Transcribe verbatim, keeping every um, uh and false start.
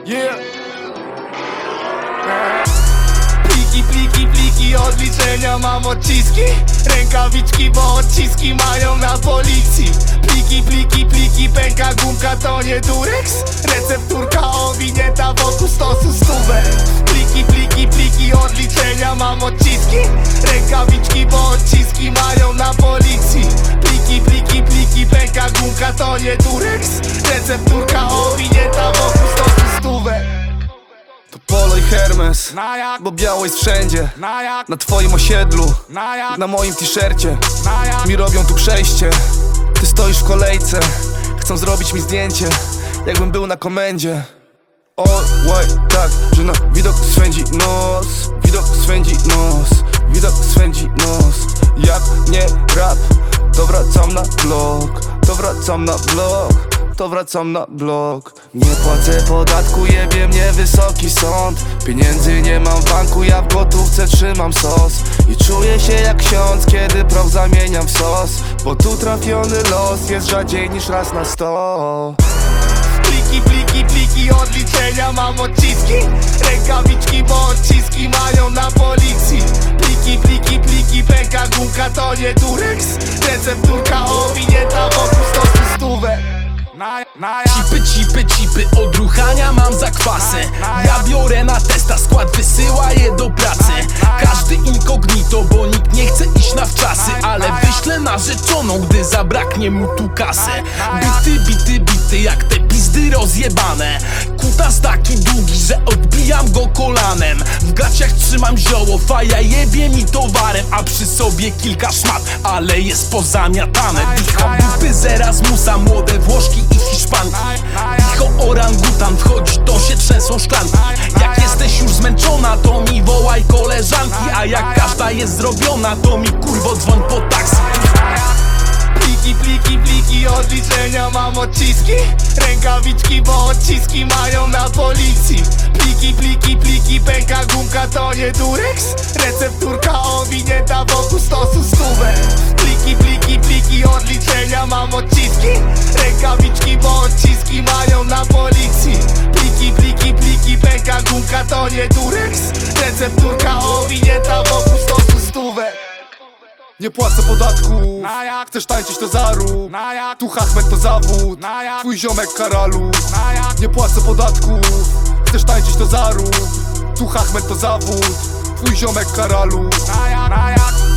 Yeah. Pliki, pliki, pliki, odliczenia mam odciski. Rękawiczki, bo odciski mają na policji. Pliki, pliki, pliki, pęka gumka, to nie durex. Recepturka owinięta wokół stosu stówek. Pliki, pliki, pliki, odliczenia mam odciski. Rękawiczki, bo odciski mają na policji. Pliki, pliki, pliki, pęka gumka, to nie durex. Recepturka owinięta wokół stosu stówek. To Polo i Hermes, Na jak, bo biało jest wszędzie. na jak, Na twoim osiedlu, na jak, na moim t-shircie. na jak. Mi robią tu przejście. Ty stoisz w kolejce, chcą zrobić mi zdjęcie, jakbym był na komendzie. O, łaj, tak, że na widok swędzi nos. Widok swędzi nos, widok swędzi nos. Jak nie rap, to wracam na blok. To wracam na blok, to wracam na blok. Nie płacę podatku, jebie mnie wysoki sąd. Pieniędzy nie mam w banku, ja w gotówce trzymam sos. I czuję się jak ksiądz, kiedy proch zamieniam w sos. Bo tu trafiony los jest rzadziej niż raz na sto. Pliki, pliki, pliki, odliczenia mam odciski. Rękawiczki, bo odciski mają na policji. Pliki, pliki, pliki, pęka gumka, to nie durex. Recepturka owinięta wokół stosu stówek. Na, na jak, Cipy, cipy, cipy, odruchania mam zakwasy. Ja biorę na testa, skład wysyła je do pracy. Każdy incognito, bo nikt nie chce iść na wczasy. Ale wyślę narzeczoną, gdy zabraknie mu tu kasy. Bity, bity, bity, jak te pizdy rozjebane. Kutas taki długi, że odbijam go kolanem. W gaciach trzymam zioło, faja jebie mi towarem. A przy sobie kilka szmat, ale jest pozamiatane. Dicha dupy z Erasmusa, młode Włoszki i Hiszpanki. Dicho orangutan, wchodzi, to się trzęsą szklanki. Jak jesteś już zmęczona, to mi wołaj koleżanki. A jak każda jest zrobiona, to mi kurwo dzwoń po taksi. pliki, pliki, pliki, odliczenia mam odciski. Rękawiczki, bo odciski mają na policji. Pliki, pliki, pliki, pęka gumka, to nie durex. Recepturka owinięta wokół stosu stówek. Pliki, pliki, pliki, odliczenia mam odciski. Rękawiczki, bo odciski mają na policji. Pliki, pliki, pliki, pęka gumka, to nie durex. Recepturka owinięta wokół stosu stówek. Nie płacę podatku, Na jak, chcesz tańczyć to zarób. na jak, Tu Hachmet to zawód, na jak, twój ziomek Karalu. na jak. Nie płacę podatku, chcesz tańczyć to zarób. Tu Hachmet to zawód, twój ziomek Karalu. Na jak, na jak.